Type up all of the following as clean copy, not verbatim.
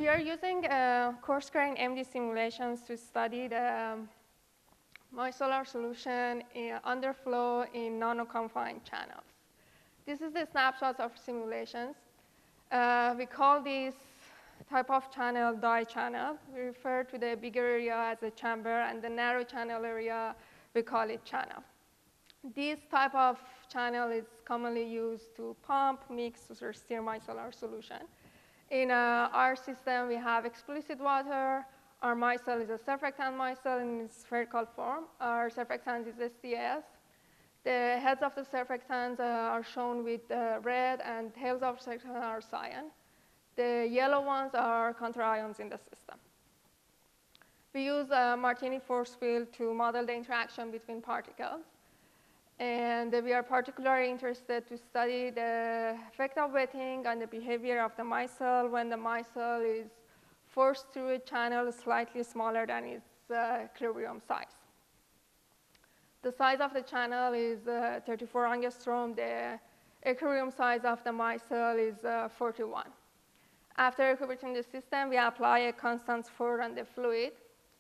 We are using coarse-grained MD simulations to study the micellar solution in underflow in nano-confined channels. This is the snapshots of simulations. We call this type of channel dye channel. We refer to the bigger area as a chamber, and the narrow channel area, we call it channel. This type of channel is commonly used to pump, mix, or stir micellar solution. In our system, we have explicit water. Our micelle is a surfactant micelle in spherical form. Our surfactant is STS. The heads of the surfactants are shown with red, and tails of surfactants are cyan. The yellow ones are counterions in the system. We use a Martini force field to model the interaction between particles. And we are particularly interested to study the effect of wetting on the behavior of the micelle when the micelle is forced through a channel slightly smaller than its equilibrium size. The size of the channel is 34 angstrom. The equilibrium size of the micelle is 41. After equilibrating the system, we apply a constant force on the fluid.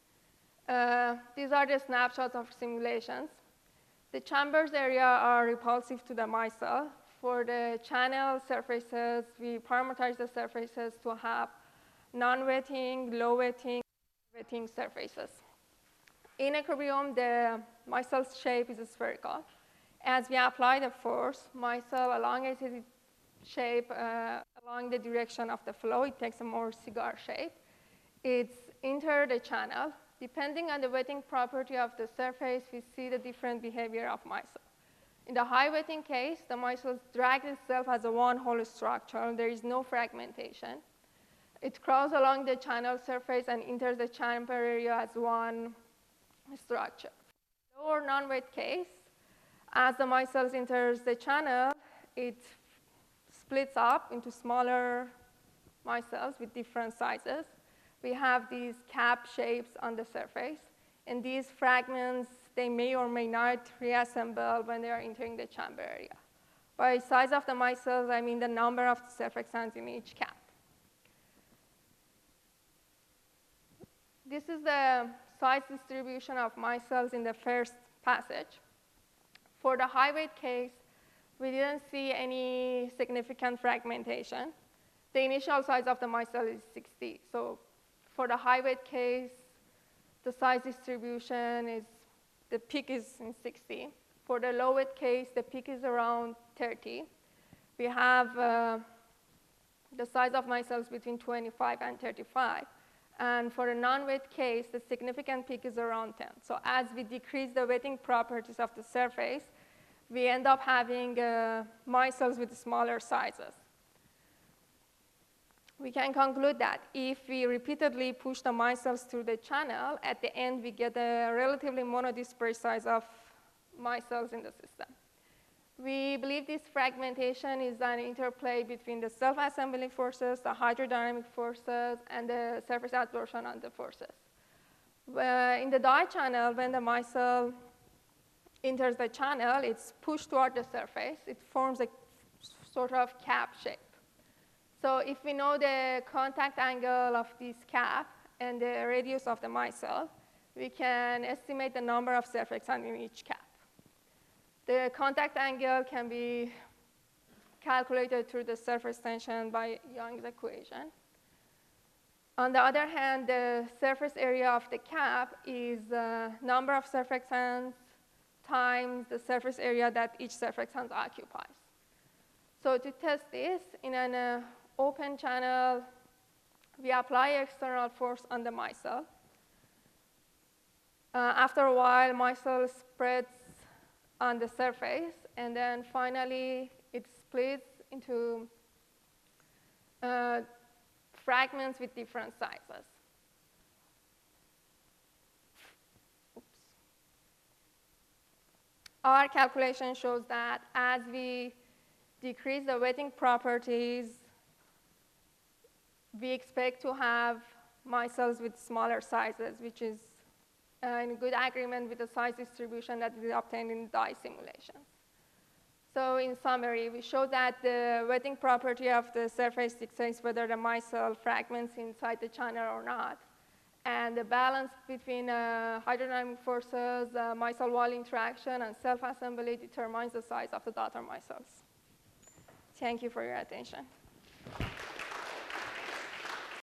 These are the snapshots of simulations. The chambers area are repulsive to the micelle. For the channel surfaces, we parameterize the surfaces to have non-wetting, low-wetting, wetting surfaces. In equilibrium, the micelle's shape is spherical. As we apply the force, micelle elongates its shape along the direction of the flow. It takes a more cigar shape. It's entered the channel. Depending on the wetting property of the surface, we see the different behavior of micelle. In the high wetting case, the micelle drags itself as a one-whole structure. There is no fragmentation. It crawls along the channel surface and enters the chamber area as one structure. Lower non-wet case, as the micelle enters the channel, it splits up into smaller micelles with different sizes. We have these cap shapes on the surface. And these fragments, they may or may not reassemble when they are entering the chamber area. By size of the micelles, I mean the number of surfactants in each cap. This is the size distribution of micelles in the first passage. For the high weight case, we didn't see any significant fragmentation. The initial size of the micelle is 60. So for the high weight case, the size distribution is, the peak is in 60. For the low weight case, the peak is around 30. We have the size of micelles between 25 and 35. And for the non-wet case, the significant peak is around 10. So as we decrease the wetting properties of the surface, we end up having micelles with smaller sizes. We can conclude that if we repeatedly push the micelles through the channel, at the end we get a relatively monodispersed size of micelles in the system. We believe this fragmentation is an interplay between the self-assembling forces, the hydrodynamic forces, and the surface absorption on the forces. In the dye channel, when the micelle enters the channel, it's pushed toward the surface. It forms a sort of cap shape. So if we know the contact angle of this cap and the radius of the micelle, we can estimate the number of surfactants in each cap. The contact angle can be calculated through the surface tension by Young's equation. On the other hand, the surface area of the cap is the number of surfactants times the surface area that each surfactant occupies. So to test this, in an open channel, we apply external force on the micelle. After a while, micelle spreads on the surface, and then finally it splits into fragments with different sizes. Oops. Our calculation shows that as we decrease the wetting properties, we expect to have micelles with smaller sizes, which is in good agreement with the size distribution that we obtained in dye simulations. So in summary, we showed that the wetting property of the surface dictates whether the micelle fragments inside the channel or not. And the balance between hydrodynamic forces, micelle wall interaction, and self-assembly determines the size of the daughter micelles. Thank you for your attention.